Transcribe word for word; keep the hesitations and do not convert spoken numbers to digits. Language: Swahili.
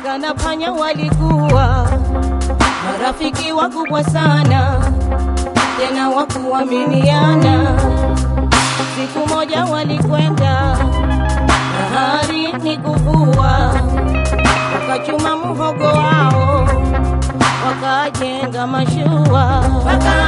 Paka na panya walikuwa marafiki wakubwa sana, tena wakuaminiana. Siku moja walikwenda baharini kuvua, wakachuma muhogo wao, wakajenga mashua. Paka